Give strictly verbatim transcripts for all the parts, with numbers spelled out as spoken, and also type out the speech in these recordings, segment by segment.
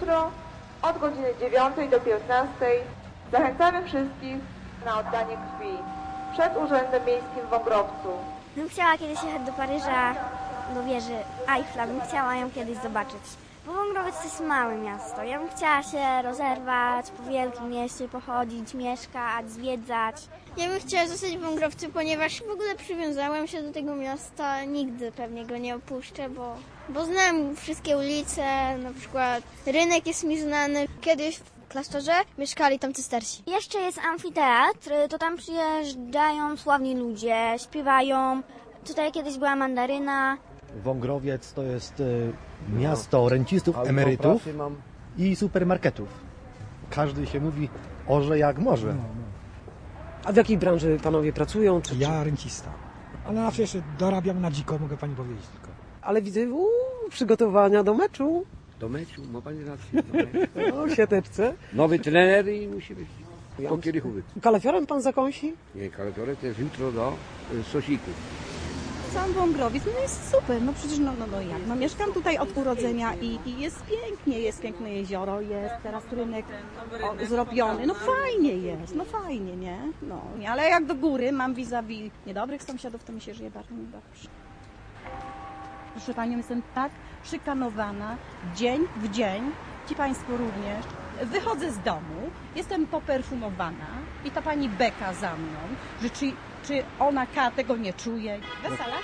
Jutro od godziny dziewiątej do piętnastej zachęcamy wszystkich na oddanie krwi przed Urzędem Miejskim w Wągrowcu. Bym chciała kiedyś jechać do Paryża, do wieży Eiffla, bym chciała ją kiedyś zobaczyć. Bo Wągrowiec to jest małe miasto. Ja bym chciała się rozerwać, po wielkim mieście pochodzić, mieszkać, zwiedzać. Ja bym chciała zostać w Wągrowcu, ponieważ w ogóle przywiązałam się do tego miasta. Nigdy pewnie go nie opuszczę, bo, bo znam wszystkie ulice, na przykład rynek jest mi znany. Kiedyś w klasztorze mieszkali tam cystersi. Jeszcze jest amfiteatr, to tam przyjeżdżają sławni ludzie, śpiewają. Tutaj kiedyś była Mandaryna. Wągrowiec to jest y, miasto rencistów, emerytów i supermarketów. Każdy się mówi orze jak może. A w jakiej branży panowie pracują? Czy, ja czy... rencista. Ale na przecież dorabiam na dziko, mogę pani powiedzieć tylko. Ale widzę uu, przygotowania do meczu. Do meczu, ma pani rację. No, w siateczce. Nowy trener i musi być po kielichowy. Kalafiorem pan zakąsi? Nie, kalafiorem to jest jutro do y, sosików. Sam Wągrowiec no jest super, no przecież no, no, no jak, no mieszkam tutaj od urodzenia i, i jest pięknie, jest piękne jezioro, jest teraz rynek o, zrobiony, no fajnie jest, no fajnie, nie? No, ale jak do góry mam vis-a-vis niedobrych sąsiadów, to mi się żyje bardzo niedobrze. Proszę Panią, jestem tak szykanowana dzień w dzień, Ci Państwo również. Wychodzę z domu, jestem poperfumowana i ta Pani beka za mną, że czy, czy ona K tego nie czuje. Wesela?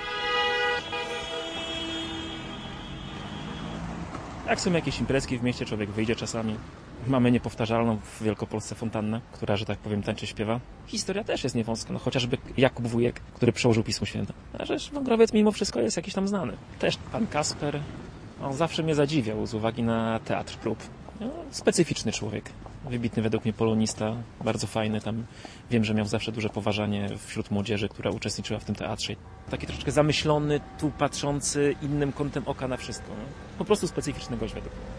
Jak są jakieś imprezki w mieście, człowiek wyjdzie czasami. Mamy niepowtarzalną w Wielkopolsce fontannę, która, że tak powiem, tańczy, śpiewa. Historia też jest niewąska, no chociażby Jakub Wujek, który przełożył Pismo Święte. A rzecz Wągrowiec mimo wszystko jest jakiś tam znany. Też pan Kasper, on zawsze mnie zadziwiał z uwagi na teatr prób. No, specyficzny człowiek, wybitny według mnie polonista, bardzo fajny. Tam wiem, że miał zawsze duże poważanie wśród młodzieży, która uczestniczyła w tym teatrze. Taki troszeczkę zamyślony, tu patrzący innym kątem oka na wszystko. No. Po prostu specyficzny gość według mnie.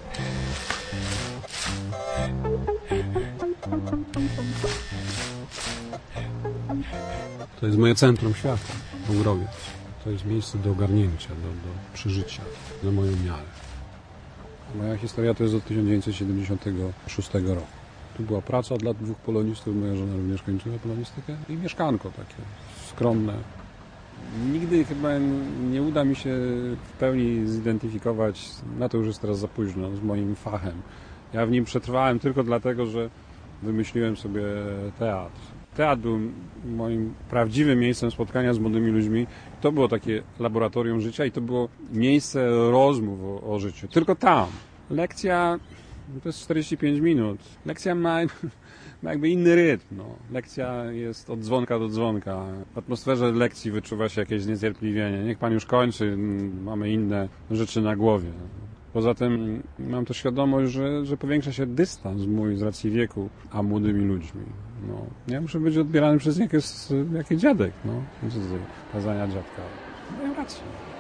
To jest moje centrum świata, Wągrowiec. To jest miejsce do ogarnięcia, do, do przeżycia, na moją miarę. Moja historia to jest od tysiąc dziewięćset siedemdziesiątego szóstego roku. Tu była praca dla dwóch polonistów, moja żona również kończyła polonistykę i mieszkanko takie skromne. Nigdy chyba nie uda mi się w pełni zidentyfikować, na to już jest teraz za późno, z moim fachem. Ja w nim przetrwałem tylko dlatego, że wymyśliłem sobie teatr. Teatr był moim prawdziwym miejscem spotkania z młodymi ludźmi. To było takie laboratorium życia i to było miejsce rozmów o, o życiu. Tylko tam. Lekcja to jest czterdzieści pięć minut. Lekcja ma, ma jakby inny rytm. No. Lekcja jest od dzwonka do dzwonka. W atmosferze lekcji wyczuwa się jakieś zniecierpliwienie. Niech pan już kończy, mamy inne rzeczy na głowie. Poza tym mam też świadomość, że, że powiększa się dystans mój z racji wieku, a młodymi ludźmi. No, ja muszę być odbierany przez nie jak dziadek. No. Co to kazania dziadka? Mają rację.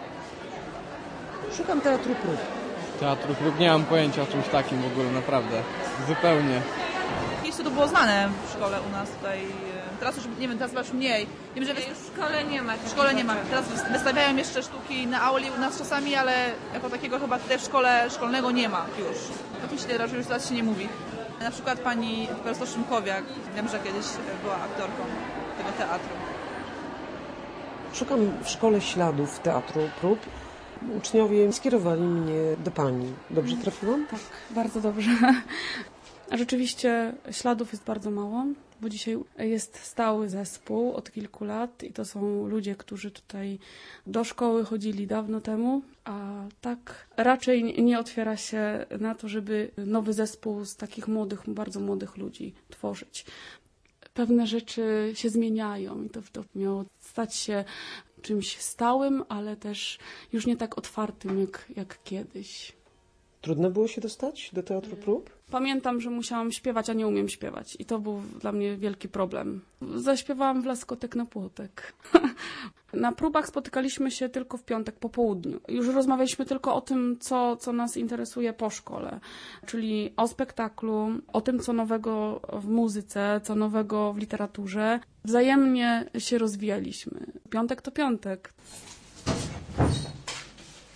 Szukam teatru prób. Teatru prób? Nie mam pojęcia o czymś takim w ogóle, naprawdę. Zupełnie. Miejsce to było znane w szkole u nas tutaj. Teraz już, nie wiem, teraz już mniej. Wiem, że w szkole nie ma. W szkole nie ma. Teraz wystawiają jeszcze sztuki na auli u nas czasami, ale jako takiego chyba tutaj w szkole szkolnego nie ma już. O tym się raczej już teraz się nie mówi. Na przykład pani profesor Szymkowiak, wiem, że kiedyś była aktorką tego teatru. Szukam w szkole śladów teatru prób. Uczniowie skierowali mnie do pani. Dobrze trafiłam? Tak, bardzo dobrze. A rzeczywiście śladów jest bardzo mało, bo dzisiaj jest stały zespół od kilku lat i to są ludzie, którzy tutaj do szkoły chodzili dawno temu, a tak raczej nie otwiera się na to, żeby nowy zespół z takich młodych, bardzo młodych ludzi tworzyć. Pewne rzeczy się zmieniają i to, to miało stać się czymś stałym, ale też już nie tak otwartym jak, jak kiedyś. Trudno było się dostać do teatru prób? Pamiętam, że musiałam śpiewać, a nie umiem śpiewać. I to był dla mnie wielki problem. Zaśpiewałam w Laskotek na płotek. Na próbach spotykaliśmy się tylko w piątek po południu. Już rozmawialiśmy tylko o tym, co, co nas interesuje po szkole. Czyli o spektaklu, o tym, co nowego w muzyce, co nowego w literaturze. Wzajemnie się rozwijaliśmy. Piątek to piątek.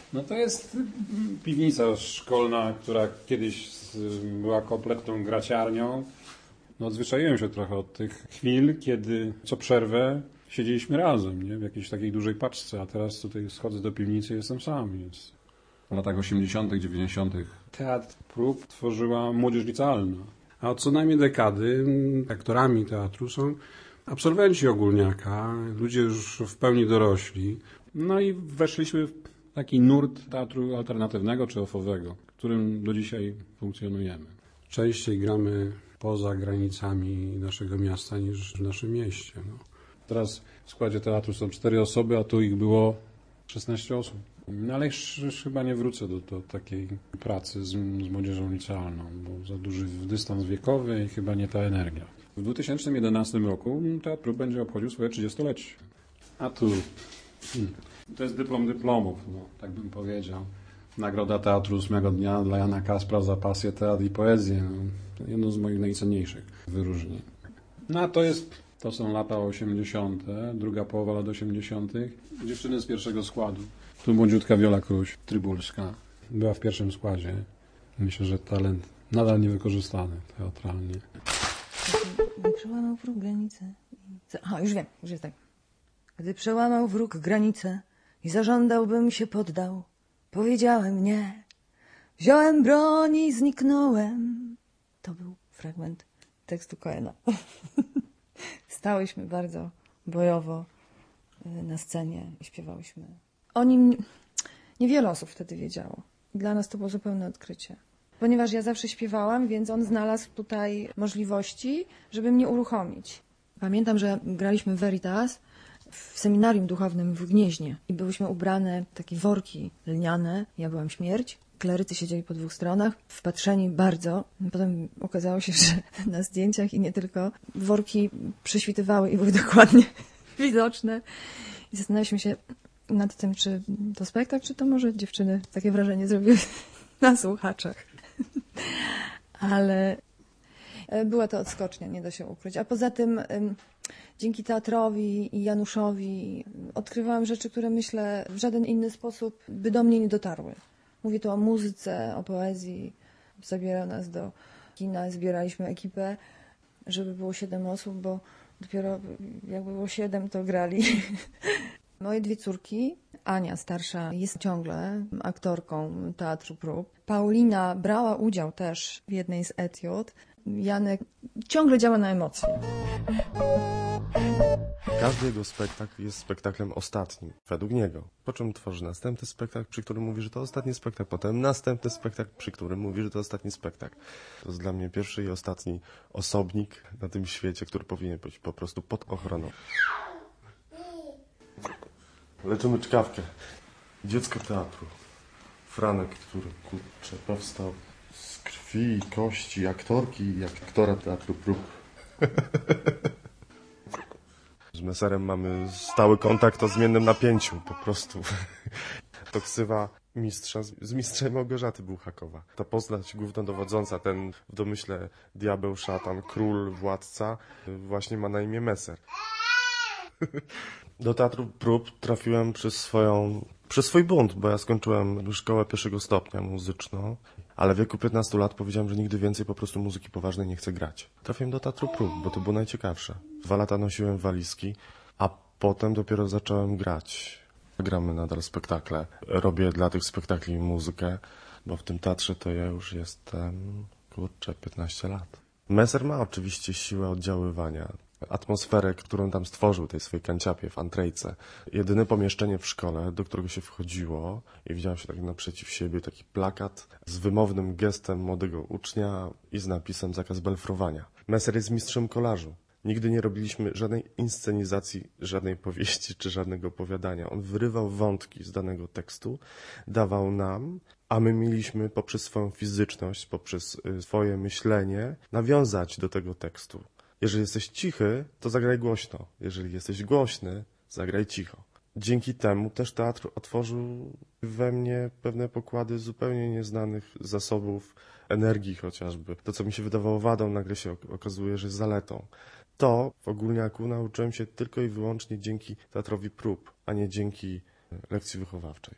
No to jest piwnica szkolna, która kiedyś była kompletną graciarnią. No odzwyczaiłem się trochę od tych chwil, kiedy co przerwę siedzieliśmy razem, nie? W jakiejś takiej dużej paczce, a teraz tutaj schodzę do piwnicy i jestem sam. Więc w latach osiemdziesiątych, dziewięćdziesiątych teatr prób tworzyła młodzież licealna. A od co najmniej dekady aktorami teatru są absolwenci ogólniaka, ludzie już w pełni dorośli. No i weszliśmy w taki nurt teatru alternatywnego czy ofowego, w którym do dzisiaj funkcjonujemy. Częściej gramy poza granicami naszego miasta niż w naszym mieście. No. Teraz w składzie teatru są cztery osoby, a tu ich było szesnaście osób. No ale już, już chyba nie wrócę do, do takiej pracy z, z młodzieżą licealną, bo za duży dystans wiekowy i chyba nie ta energia. W dwa tysiące jedenastym roku Teatr Prób będzie obchodził swoje trzydziestolecie. A tu hmm, to jest dyplom dyplomów, no, tak bym powiedział. Nagroda Teatru ósmego dnia dla Jana Kaspra za pasję, teatr i poezję. No, jedno z moich najcenniejszych wyróżnień. No a to jest, to są lata osiemdziesiąte, druga połowa lat osiemdziesiątych. Dziewczyny z pierwszego składu. Tu młodziutka Wiola Kruś, Trybulska. Była w pierwszym składzie. Myślę, że talent nadal niewykorzystany teatralnie. Gdy przełamał wróg granicę... Aha, już wiem, już jest tak. Gdy przełamał wróg granicę i zażądał, bym się poddał, powiedziałem nie. Wziąłem broń i zniknąłem. To był fragment tekstu Coena. Stałyśmy bardzo bojowo na scenie i śpiewałyśmy. O nim niewiele osób wtedy wiedziało. Dla nas to było zupełne odkrycie. Ponieważ ja zawsze śpiewałam, więc on znalazł tutaj możliwości, żeby mnie uruchomić. Pamiętam, że graliśmy w Veritas w seminarium duchownym w Gnieźnie i byłyśmy ubrane w takie worki lniane. Ja byłam śmierć. Klerycy siedzieli po dwóch stronach, wpatrzeni bardzo. Potem okazało się, że na zdjęciach i nie tylko worki prześwitywały i były dokładnie widoczne. I zastanawialiśmy się nad tym, czy to spektakl, czy to może dziewczyny takie wrażenie zrobiły na słuchaczach. Ale była to odskocznia, nie da się ukryć. A poza tym dzięki teatrowi i Januszowi odkrywałam rzeczy, które myślę w żaden inny sposób by do mnie nie dotarły. Mówię tu o muzyce, o poezji. Zabierał nas do kina, zbieraliśmy ekipę, żeby było siedem osób, bo dopiero jakby było siedem, to grali. Moje dwie córki, Ania starsza jest ciągle aktorką Teatru Prób. Paulina brała udział też w jednej z etiud. Janek ciągle działa na emocje. Każdy jego spektakl jest spektaklem ostatnim, według niego. Po czym tworzy następny spektakl, przy którym mówi, że to ostatni spektakl, potem następny spektakl, przy którym mówi, że to ostatni spektakl. To jest dla mnie pierwszy i ostatni osobnik na tym świecie, który powinien być po prostu pod ochroną. Leczymy czkawkę. Dziecko teatru. Franek, który kurczę powstał z krwi i kości aktorki i aktora Teatru Prób. Z Meserem mamy stały kontakt o zmiennym napięciu, po prostu. To ksywa mistrza z mistrzem Małgorzaty Buchakowa. Ta postać głównodowodząca, ten w domyśle diabeł, szatan, król, władca, właśnie ma na imię Meser. Do Teatru Prób trafiłem przez swoją, przez swój bunt, bo ja skończyłem szkołę pierwszego stopnia muzyczną, ale w wieku piętnastu lat powiedziałem, że nigdy więcej po prostu muzyki poważnej nie chcę grać. Trafiłem do Teatru Prób, bo to było najciekawsze. Dwa lata nosiłem walizki, a potem dopiero zacząłem grać. Gramy nadal spektakle. Robię dla tych spektakli muzykę, bo w tym teatrze to ja już jestem, kurczę, piętnaście lat. Meser ma oczywiście siłę oddziaływania. Atmosferę, którą tam stworzył, tej swojej kanciapie w Antrejce. Jedyne pomieszczenie w szkole, do którego się wchodziło i widziałem się tak naprzeciw siebie taki plakat z wymownym gestem młodego ucznia i z napisem zakaz belfrowania. Meser jest mistrzem kolażu. Nigdy nie robiliśmy żadnej inscenizacji, żadnej powieści czy żadnego opowiadania. On wyrywał wątki z danego tekstu, dawał nam, a my mieliśmy poprzez swoją fizyczność, poprzez swoje myślenie nawiązać do tego tekstu. Jeżeli jesteś cichy, to zagraj głośno. Jeżeli jesteś głośny, zagraj cicho. Dzięki temu też teatr otworzył we mnie pewne pokłady zupełnie nieznanych zasobów energii chociażby. To, co mi się wydawało wadą, nagle się okazuje, że jest zaletą. To w ogólniaku nauczyłem się tylko i wyłącznie dzięki Teatrowi Prób, a nie dzięki lekcji wychowawczej.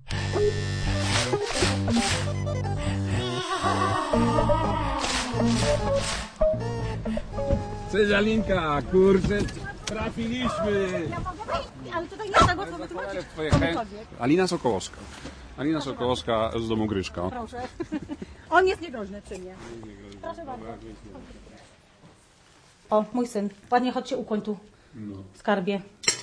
Cześć Alinka, kurczę, trafiliśmy! Ale tutaj nie tak łatwo wytłumaczyć. Alina Sokołowska. Alina Sokołowska z domu Gryszko. Proszę. On jest niegroźny przy mnie. Proszę bardzo. O, mój syn. Ładnie, chodź się ukłoń tu. No. Skarbie.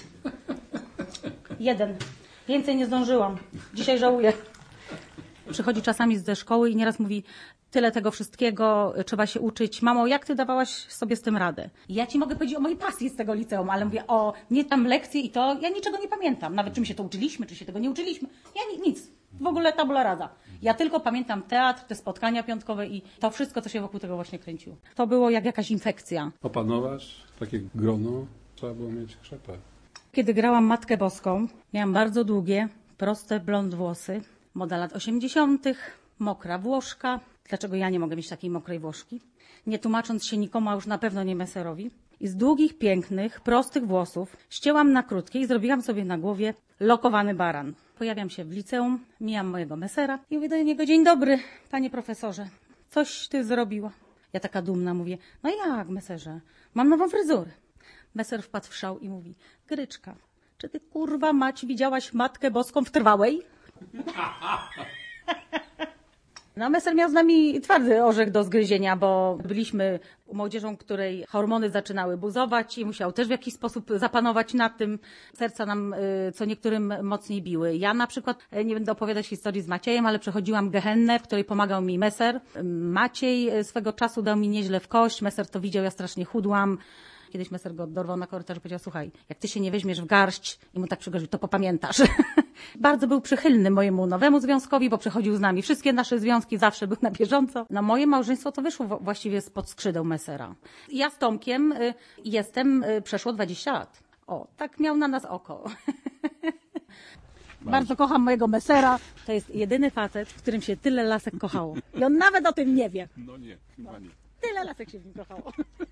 Jeden. Więcej nie zdążyłam. Dzisiaj żałuję. Przychodzi czasami ze szkoły i nieraz mówi: tyle tego wszystkiego, trzeba się uczyć. Mamo, jak ty dawałaś sobie z tym radę? Ja ci mogę powiedzieć o mojej pasji z tego liceum, ale mówię o nie tam lekcje i to, ja niczego nie pamiętam. Nawet czy my się to uczyliśmy, czy się tego nie uczyliśmy. Ja ni nic. W ogóle tabula rasa. Ja tylko pamiętam teatr, te spotkania piątkowe i to wszystko, co się wokół tego właśnie kręciło. To było jak jakaś infekcja. Opanować takie grono, trzeba było mieć krzepę. Kiedy grałam Matkę Boską, miałam bardzo długie, proste blond włosy. Moda lat osiemdziesiątych, mokra Włoszka. Dlaczego ja nie mogę mieć takiej mokrej Włoszki? Nie tłumacząc się nikomu, a już na pewno nie Messerowi. I z długich, pięknych, prostych włosów ścięłam na krótkie i zrobiłam sobie na głowie lokowany baran. Pojawiam się w liceum, mijam mojego Messera i mówię do niego: dzień dobry, panie profesorze, coś ty zrobiła. Ja taka dumna mówię: no jak, Messerze, mam nową fryzurę. Messer wpadł w szał i mówi: Gryczka, czy ty kurwa mać widziałaś Matkę Boską w Trwałej? No, Messer miał z nami twardy orzech do zgryzienia, bo byliśmy młodzieżą, której hormony zaczynały buzować i musiał też w jakiś sposób zapanować nad tym. Serca nam co niektórym mocniej biły. Ja na przykład, nie będę opowiadać historii z Maciejem, ale przechodziłam gehennę, w której pomagał mi Messer. Maciej swego czasu dał mi nieźle w kość, Messer to widział, ja strasznie chudłam. Kiedyś Messer go dorwał na korytarzu i powiedział: słuchaj, jak ty się nie weźmiesz w garść, i mu tak przygroził, to popamiętasz. Bardzo był przychylny mojemu nowemu związkowi, bo przechodził z nami wszystkie nasze związki, zawsze był na bieżąco. No, moje małżeństwo to wyszło właściwie spod skrzydeł Messera. Ja z Tomkiem y, jestem, y, przeszło dwadzieścia lat. O, tak miał na nas oko. Bardzo kocham mojego Messera. To jest jedyny facet, w którym się tyle lasek kochało. I on nawet o tym nie wie. No nie, chyba nie. Tyle lasek się w nim kochało.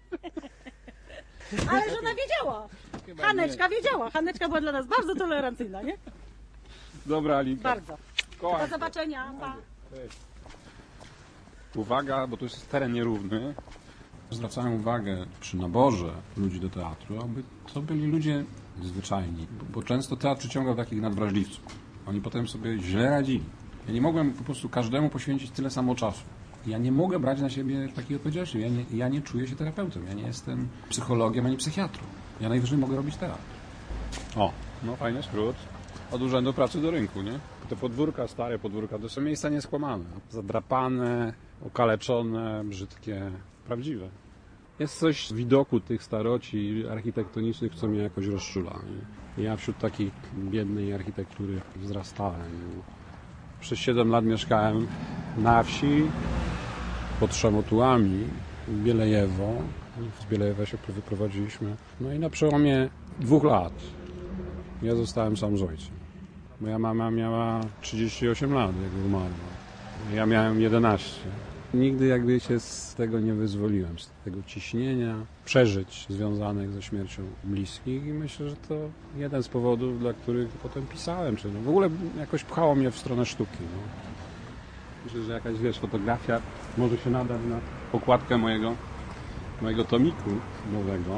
Ale żona wiedziała. Chyba Haneczka nie. wiedziała. Haneczka była dla nas bardzo tolerancyjna, nie? Dobra, Alinka. Bardzo. Kocham Do cię. zobaczenia. Pa. Cześć. Uwaga, bo to jest teren nierówny. Zwracałem uwagę przy naborze ludzi do teatru, aby to byli ludzie zwyczajni, bo, bo często teatr przyciągał takich nadwrażliwców. Oni potem sobie źle radzili. Ja nie mogłem po prostu każdemu poświęcić tyle samo czasu. Ja nie mogę brać na siebie takiej odpowiedzialności. Ja nie, ja nie czuję się terapeutą. Ja nie jestem psychologiem ani psychiatrą. Ja najwyżej mogę robić teatr. O, no fajny skrót. Od urzędu pracy do rynku, nie? Te podwórka, stare podwórka, to są miejsca nieskłamane. Zadrapane, okaleczone, brzydkie, prawdziwe. Jest coś w widoku tych staroci architektonicznych, co mnie jakoś rozczula. Nie? Ja wśród takiej biednej architektury wzrastałem. Nie? Przez siedem lat mieszkałem na wsi pod Szamotułami, w Bielejewo. Z Bielejewa się wyprowadziliśmy. No i na przełomie dwóch lat ja zostałem sam z ojcem. Moja mama miała trzydzieści osiem lat, jak umarła. Ja miałem jedenaście. Nigdy jakby się z tego nie wyzwoliłem, z tego ciśnienia, przeżyć związanych ze śmiercią bliskich i myślę, że to jeden z powodów, dla których potem pisałem. Czy no w ogóle jakoś pchało mnie w stronę sztuki. No. Myślę, że jakaś, wiesz, fotografia może się nadać na okładkę mojego, mojego tomiku nowego.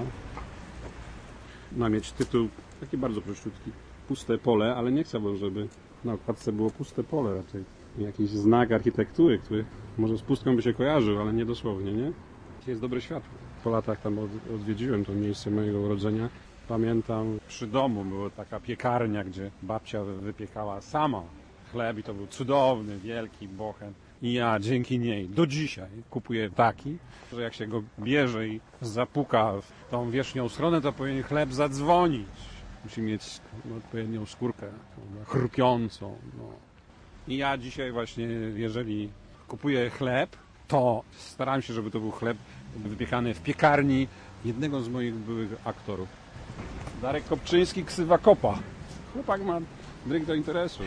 Ma mieć tytuł taki bardzo prościutki. Puste pole, ale nie chciałbym, żeby na okładce było puste pole raczej. Jakiś znak architektury, który może z pustką by się kojarzył, ale nie dosłownie, nie? Jest dobre światło. Po latach tam odwiedziłem to miejsce mojego urodzenia. Pamiętam, przy domu była taka piekarnia, gdzie babcia wypiekała sama chleb i to był cudowny, wielki bochen. I ja dzięki niej do dzisiaj kupuję taki, że jak się go bierze i zapuka w tą wierzchnią stronę, to powinien chleb zadzwonić. Musi mieć no, odpowiednią skórkę, chrupiącą. No. I ja dzisiaj właśnie, jeżeli kupuję chleb, to staram się, żeby to był chleb wypiekany w piekarni jednego z moich byłych aktorów. Darek Kopczyński, ksywa Kopa. Chłopak ma dryg do interesu.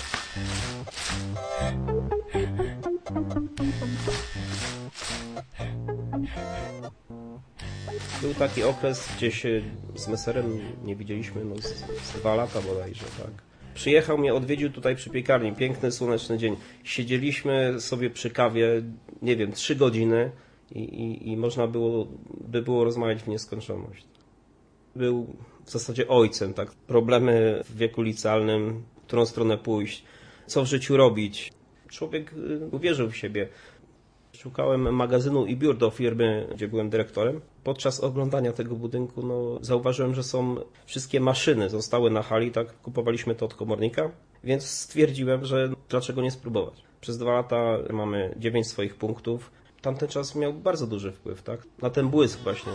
Był taki okres, gdzie się z Messerem nie widzieliśmy no, z, z dwa lata bodajże, tak. Przyjechał mnie, odwiedził tutaj przy piekarni, piękny, słoneczny dzień. Siedzieliśmy sobie przy kawie, nie wiem, trzy godziny i, i, i można było, by było rozmawiać w nieskończoność. Był w zasadzie ojcem, tak? Problemy w wieku licealnym, w którą stronę pójść, co w życiu robić. Człowiek uwierzył w siebie. Szukałem magazynu i biur do firmy, gdzie byłem dyrektorem. Podczas oglądania tego budynku no, zauważyłem, że są wszystkie maszyny, zostały na hali, tak kupowaliśmy to od komornika, więc stwierdziłem, że dlaczego nie spróbować. Przez dwa lata mamy dziewięć swoich punktów. Tamten czas miał bardzo duży wpływ, tak? Na ten błysk właśnie.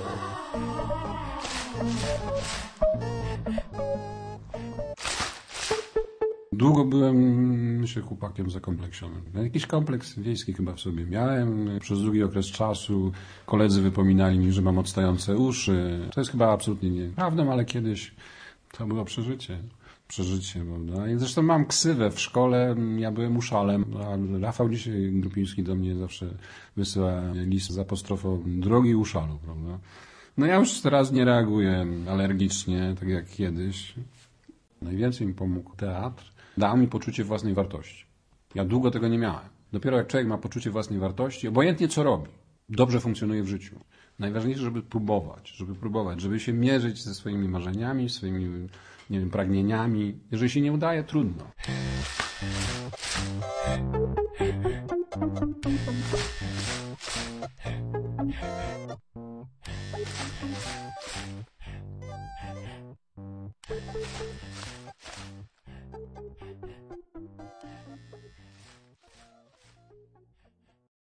Długo byłem, myślę, chłopakiem zakompleksionym. Jakiś kompleks wiejski chyba w sobie miałem. Przez długi okres czasu koledzy wypominali mi, że mam odstające uszy. To jest chyba absolutnie nieprawdą, ale kiedyś to było przeżycie. Przeżycie, prawda? I zresztą mam ksywę w szkole, ja byłem uszalem, a Rafał dzisiaj Grupiński do mnie zawsze wysyła list z apostrofą drogi uszalu, prawda? No ja już teraz nie reaguję alergicznie, tak jak kiedyś. Najwięcej mi pomógł teatr. Dał mi poczucie własnej wartości. Ja długo tego nie miałem. Dopiero jak człowiek ma poczucie własnej wartości, obojętnie co robi, dobrze funkcjonuje w życiu. Najważniejsze, żeby próbować, żeby próbować, żeby się mierzyć ze swoimi marzeniami, swoimi, nie wiem, pragnieniami. Jeżeli się nie udaje, trudno.